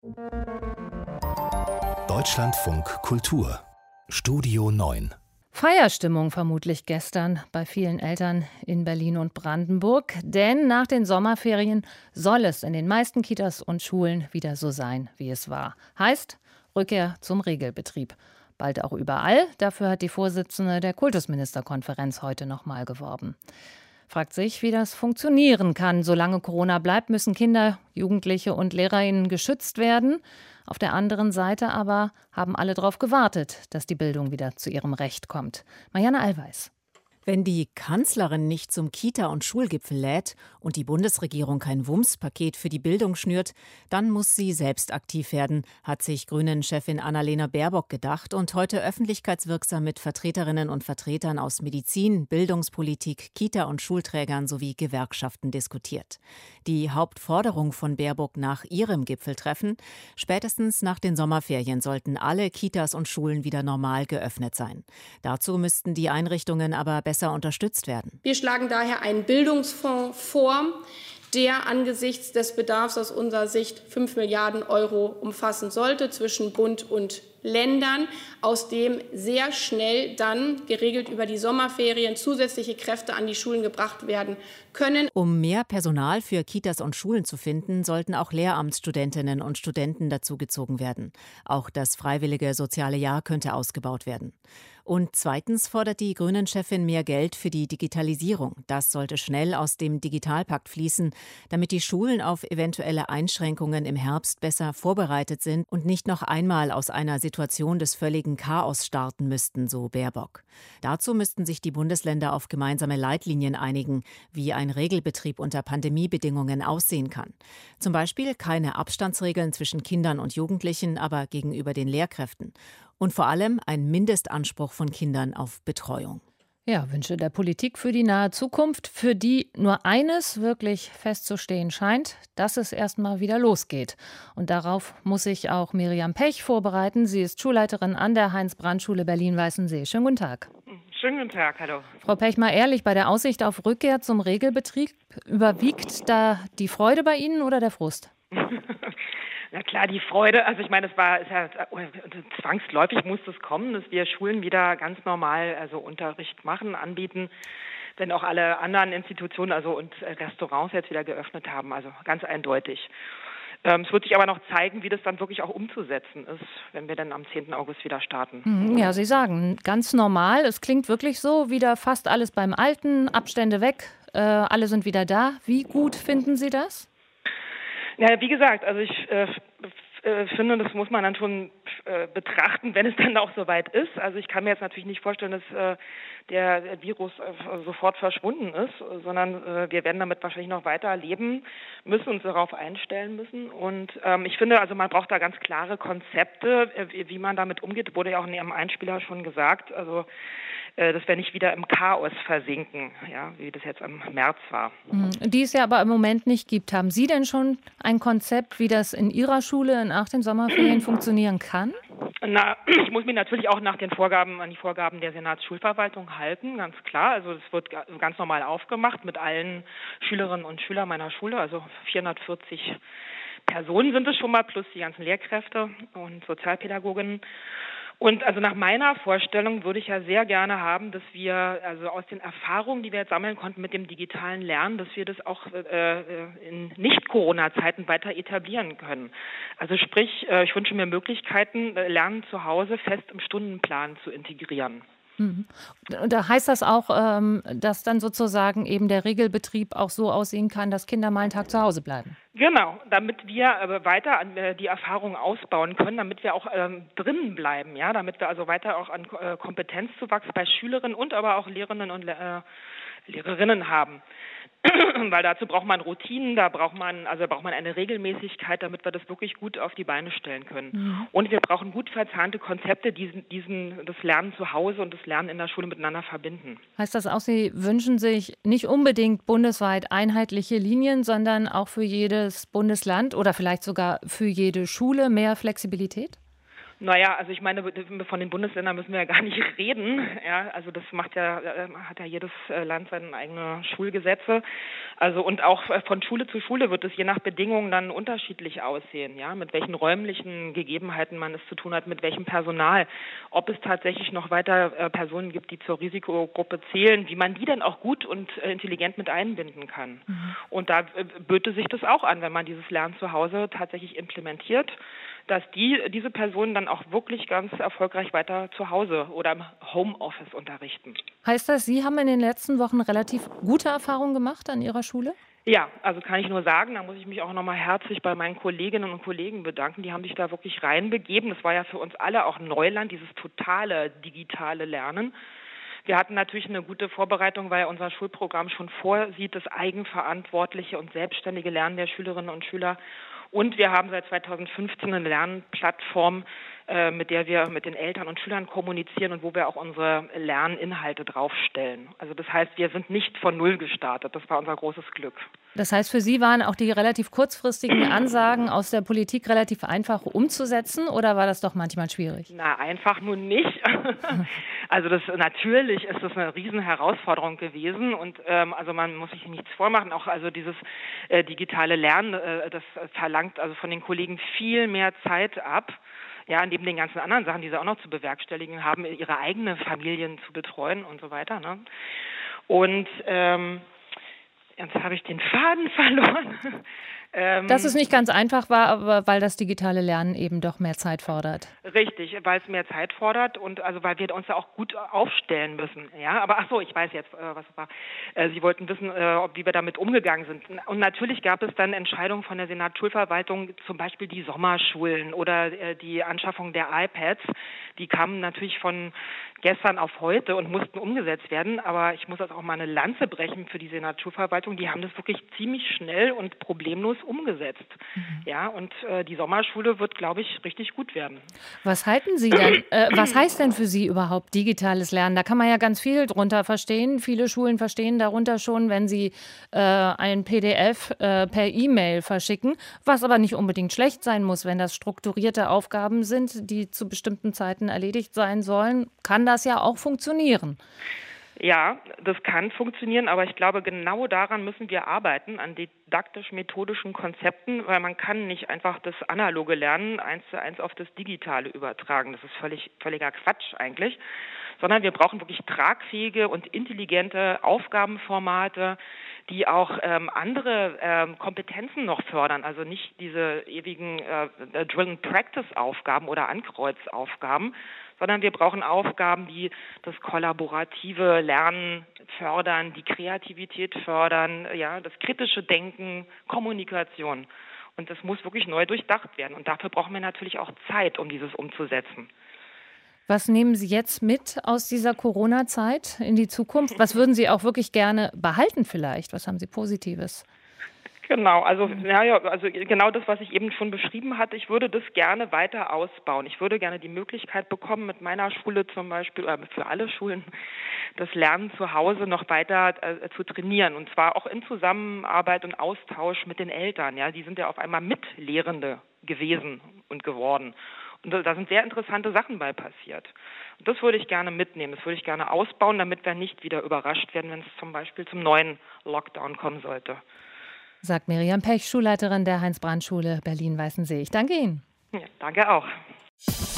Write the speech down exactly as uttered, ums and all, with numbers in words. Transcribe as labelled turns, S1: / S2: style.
S1: Deutschlandfunk Kultur Studio neun.
S2: Feierstimmung vermutlich gestern bei vielen Eltern in Berlin und Brandenburg. Denn nach den Sommerferien soll es in den meisten Kitas und Schulen wieder so sein, wie es war. Heißt Rückkehr zum Regelbetrieb. Bald auch überall. Dafür hat die Vorsitzende der Kultusministerkonferenz heute nochmal geworben. Fragt sich, wie das funktionieren kann. Solange Corona bleibt, müssen Kinder, Jugendliche und LehrerInnen geschützt werden. Auf der anderen Seite aber haben alle darauf gewartet, dass die Bildung wieder zu ihrem Recht kommt. Marianne Allweis.
S3: Wenn die Kanzlerin nicht zum Kita- und Schulgipfel lädt und die Bundesregierung kein Wumms-Paket für die Bildung schnürt, dann muss sie selbst aktiv werden, hat sich Grünen-Chefin Annalena Baerbock gedacht und heute öffentlichkeitswirksam mit Vertreterinnen und Vertretern aus Medizin, Bildungspolitik, Kita- und Schulträgern sowie Gewerkschaften diskutiert. Die Hauptforderung von Baerbock nach ihrem Gipfeltreffen: spätestens nach den Sommerferien sollten alle Kitas und Schulen wieder normal geöffnet sein. Dazu müssten die Einrichtungen aber besser besser unterstützt werden.
S4: Wir schlagen daher einen Bildungsfonds vor, der angesichts des Bedarfs aus unserer Sicht fünf Milliarden Euro umfassen sollte zwischen Bund und Ländern, aus dem sehr schnell dann, geregelt über die Sommerferien, zusätzliche Kräfte an die Schulen gebracht werden können.
S3: Um mehr Personal für Kitas und Schulen zu finden, sollten auch Lehramtsstudentinnen und Studenten dazugezogen werden. Auch das freiwillige soziale Jahr könnte ausgebaut werden. Und zweitens fordert die Grünen-Chefin mehr Geld für die Digitalisierung. Das sollte schnell aus dem Digitalpakt fließen, damit die Schulen auf eventuelle Einschränkungen im Herbst besser vorbereitet sind und nicht noch einmal aus einer Situation des völligen Chaos starten müssten, so Baerbock. Dazu müssten sich die Bundesländer auf gemeinsame Leitlinien einigen, wie ein Regelbetrieb unter Pandemiebedingungen aussehen kann. Zum Beispiel keine Abstandsregeln zwischen Kindern und Jugendlichen, aber gegenüber den Lehrkräften. Und vor allem ein Mindestanspruch von Kindern auf Betreuung.
S2: Ja, Wünsche der Politik für die nahe Zukunft, für die nur eines wirklich festzustehen scheint, dass es erstmal wieder losgeht. Und darauf muss sich auch Miriam Pech vorbereiten. Sie ist Schulleiterin an der Heinz-Brandt-Schule Berlin-Weißensee. Schönen guten Tag.
S5: Schönen guten Tag, hallo.
S2: Frau Pech, mal ehrlich, bei der Aussicht auf Rückkehr zum Regelbetrieb, überwiegt da die Freude bei Ihnen oder der Frust?
S5: Na klar, die Freude, also ich meine, es war ist ja, zwangsläufig muss es kommen, dass wir Schulen wieder ganz normal also Unterricht machen, anbieten, wenn auch alle anderen Institutionen also und Restaurants jetzt wieder geöffnet haben, also ganz eindeutig. Ähm, es wird sich aber noch zeigen, wie das dann wirklich auch umzusetzen ist, wenn wir dann am zehnten August wieder starten.
S2: Ja, Sie sagen, ganz normal, es klingt wirklich so, wieder fast alles beim Alten, Abstände weg, äh, alle sind wieder da. Wie gut finden Sie das?
S5: Ja, wie gesagt, also ich äh, äh, finde, das muss man dann schon äh, betrachten, wenn es dann auch soweit ist. Also ich kann mir jetzt natürlich nicht vorstellen, dass äh, der Virus äh, sofort verschwunden ist, sondern äh, wir werden damit wahrscheinlich noch weiter leben müssen, uns darauf einstellen müssen. Und ähm, ich finde, also man braucht da ganz klare Konzepte, äh, wie man damit umgeht. Wurde ja auch in Ihrem Einspieler schon gesagt. Also dass wir nicht wieder im Chaos versinken, ja, wie das jetzt im März war.
S2: Die es ja aber im Moment nicht gibt. Haben Sie denn schon ein Konzept, wie das in Ihrer Schule nach den Sommerferien funktionieren kann?
S5: Na, ich muss mich natürlich auch nach den Vorgaben, an die Vorgaben der Senatsschulverwaltung halten, ganz klar. Also es wird ganz normal aufgemacht mit allen Schülerinnen und Schülern meiner Schule, also vierhundertvierzig Personen sind es schon mal, plus die ganzen Lehrkräfte und Sozialpädagoginnen. Und also nach meiner Vorstellung würde ich ja sehr gerne haben, dass wir also aus den Erfahrungen, die wir jetzt sammeln konnten mit dem digitalen Lernen, dass wir das auch äh, in Nicht-Corona-Zeiten weiter etablieren können. Also sprich, äh, ich wünsche mir Möglichkeiten, Lernen zu Hause fest im Stundenplan zu integrieren.
S2: Mhm. Da heißt das auch, ähm, dass dann sozusagen eben der Regelbetrieb auch so aussehen kann, dass Kinder mal einen Tag zu Hause bleiben?
S5: Genau, damit wir äh, weiter an, äh, die Erfahrungen ausbauen können, damit wir auch ähm, drinnen bleiben, ja, damit wir also weiter auch an äh, Kompetenzzuwachs bei Schülerinnen und aber auch Lehrerinnen und äh, Lehrerinnen haben. Weil dazu braucht man Routinen, da braucht man, also braucht man eine Regelmäßigkeit, damit wir das wirklich gut auf die Beine stellen können. Mhm. Und wir brauchen gut verzahnte Konzepte, die diesen, diesen, das Lernen zu Hause und das Lernen in der Schule miteinander verbinden.
S2: Heißt das auch, Sie wünschen sich nicht unbedingt bundesweit einheitliche Linien, sondern auch für jedes Bundesland oder vielleicht sogar für jede Schule mehr Flexibilität?
S5: Naja, also ich meine, von den Bundesländern müssen wir ja gar nicht reden. Ja, also das macht ja, hat ja jedes Land seine eigenen Schulgesetze. Also und auch von Schule zu Schule wird es je nach Bedingungen dann unterschiedlich aussehen. Ja, mit welchen räumlichen Gegebenheiten man es zu tun hat, mit welchem Personal, ob es tatsächlich noch weiter Personen gibt, die zur Risikogruppe zählen, wie man die dann auch gut und intelligent mit einbinden kann. Mhm. Und da böte sich das auch an, wenn man dieses Lernen zu Hause tatsächlich implementiert, dass die diese Personen dann auch wirklich ganz erfolgreich weiter zu Hause oder im Homeoffice unterrichten.
S2: Heißt das, Sie haben in den letzten Wochen relativ gute Erfahrungen gemacht an Ihrer Schule?
S5: Ja, also kann ich nur sagen, da muss ich mich auch nochmal herzlich bei meinen Kolleginnen und Kollegen bedanken. Die haben sich da wirklich reinbegeben. Das war ja für uns alle auch Neuland, dieses totale digitale Lernen. Wir hatten natürlich eine gute Vorbereitung, weil unser Schulprogramm schon vorsieht, das eigenverantwortliche und selbstständige Lernen der Schülerinnen und Schüler. Und wir haben seit zweitausendfünfzehn eine Lernplattform, äh, mit der wir mit den Eltern und Schülern kommunizieren und wo wir auch unsere Lerninhalte draufstellen. Also das heißt, wir sind nicht von Null gestartet. Das war unser großes Glück.
S2: Das heißt, für Sie waren auch die relativ kurzfristigen Ansagen aus der Politik relativ einfach umzusetzen oder war das doch manchmal schwierig?
S5: Na, einfach nun nicht. Also das natürlich ist das eine Riesenherausforderung gewesen und ähm, also man muss sich nichts vormachen. Auch also dieses äh, digitale Lernen, äh, das verlangt also von den Kollegen viel mehr Zeit ab. Ja, neben den ganzen anderen Sachen, die sie auch noch zu bewerkstelligen haben, ihre eigenen Familien zu betreuen und so weiter. Ne? Und ähm, jetzt habe ich den Faden verloren.
S2: ähm, Dass es nicht ganz einfach war, aber weil das digitale Lernen eben doch mehr Zeit fordert.
S5: Richtig, weil es mehr Zeit fordert und also weil wir uns da auch gut aufstellen müssen. Ja, aber ach so, ich weiß jetzt, äh, was es war. Äh, Sie wollten wissen, äh, ob, wie wir damit umgegangen sind. Und natürlich gab es dann Entscheidungen von der Senatsschulverwaltung, zum Beispiel die Sommerschulen oder äh, die Anschaffung der iPads. Die kamen natürlich von gestern auf heute und mussten umgesetzt werden. Aber ich muss jetzt auch mal eine Lanze brechen für die Senatsschulverwaltung. Die haben das wirklich ziemlich schnell und problemlos umgesetzt. Mhm. Ja, und äh, die Sommerschule wird, glaube ich, richtig gut werden.
S2: Was halten Sie denn? Äh, was heißt denn für Sie überhaupt digitales Lernen? Da kann man ja ganz viel drunter verstehen. Viele Schulen verstehen darunter schon, wenn sie äh, ein P D F äh, per E-Mail verschicken, was aber nicht unbedingt schlecht sein muss, wenn das strukturierte Aufgaben sind, die zu bestimmten Zeiten erledigt sein sollen, kann das ja auch funktionieren.
S5: Ja, das kann funktionieren, aber ich glaube, genau daran müssen wir arbeiten, an didaktisch-methodischen Konzepten, weil man kann nicht einfach das analoge Lernen eins zu eins auf das Digitale übertragen. Das ist völlig, völliger Quatsch eigentlich, sondern wir brauchen wirklich tragfähige und intelligente Aufgabenformate, die auch ähm, andere ähm, Kompetenzen noch fördern, also nicht diese ewigen äh, Drill-and-Practice-Aufgaben oder Ankreuzaufgaben, sondern wir brauchen Aufgaben, die das kollaborative Lernen fördern, die Kreativität fördern, ja, das kritische Denken, Kommunikation. Und das muss wirklich neu durchdacht werden. Und dafür brauchen wir natürlich auch Zeit, um dieses umzusetzen.
S2: Was nehmen Sie jetzt mit aus dieser Corona-Zeit in die Zukunft? Was würden Sie auch wirklich gerne behalten vielleicht? Was haben Sie Positives?
S5: Genau, also ja, also genau das, was ich eben schon beschrieben hatte. Ich würde das gerne weiter ausbauen. Ich würde gerne die Möglichkeit bekommen, mit meiner Schule zum Beispiel, oder für alle Schulen, das Lernen zu Hause noch weiter äh, zu trainieren. Und zwar auch in Zusammenarbeit und Austausch mit den Eltern. Ja, die sind ja auf einmal Mitlehrende gewesen und geworden. Und da sind sehr interessante Sachen bei passiert. Und das würde ich gerne mitnehmen, das würde ich gerne ausbauen, damit wir nicht wieder überrascht werden, wenn es zum Beispiel zum neuen Lockdown kommen sollte.
S2: Sagt Miriam Pech, Schulleiterin der Heinz-Brandt-Schule Berlin-Weißensee. Ich danke Ihnen.
S5: Ja, danke auch.